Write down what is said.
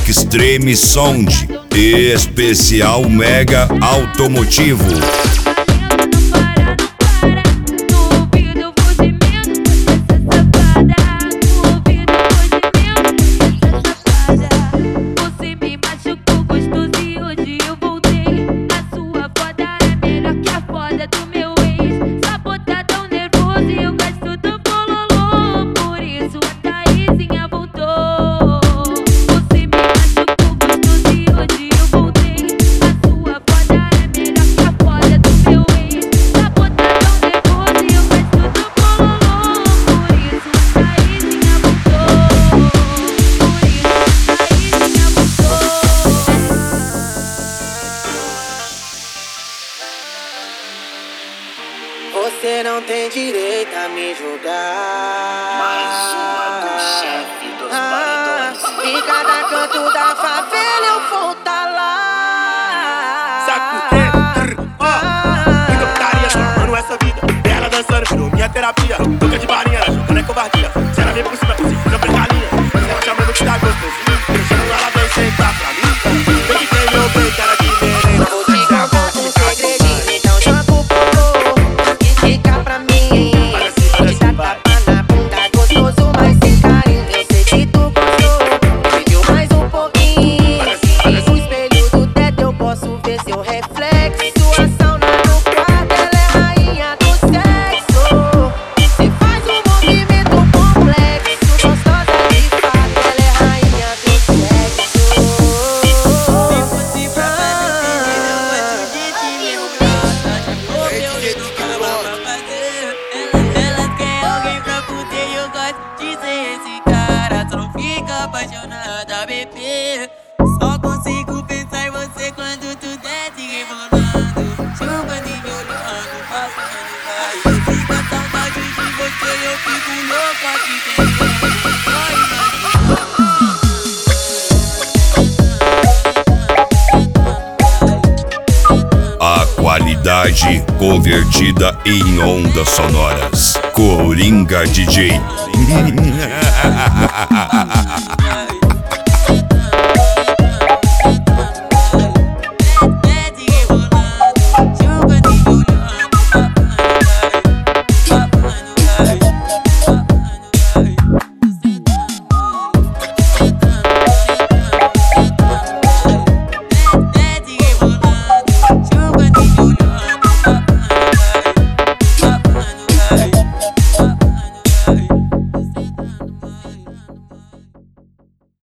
Extreme Sound, especial Mega Automotivo. Você não tem direito a me julgar. Mais uma do chefe dos paredões. Em cada canto da favela eu vou tá lá. Sacude, muita putaria, chamando essa vida. Ela dançando, virou minha terapia. Toca de barinha, ela jogando é covardia. Se ela vem por cima, se fica brincadinha. Ela chamando que tá gostosinho. Eu chamo ela, vem sentar pra mim. Vem que tem meu bem, cara de merenda. Vou te contar um segredinho, então joga o popô. Fica pra mim, te dá tapa na bunda, gostoso, mas sem carinho. Eu sei que tu gostou, pediu mais um pouquinho. No espelho do teto eu posso ver seu reflexo. Sua sauna no quarto, ela é rainha do sexo. Você faz um movimento complexo, gostosa de fato, ela é rainha do sexo. Se fosse pra fazer eu gosto de te lembrar. Meu dedo cama pra fazer. Ela quer alguém pra fuder e eu gosto de ser esse cara. Só não fica apaixonada, bebê. Só consigo pensar em você quando tu desce rebolando. Chupando e me olhando, passando vai. Fica a saudade de você, eu fico louco aqui pensando. A qualidade convertida em ondas sonoras. Coringa DJ.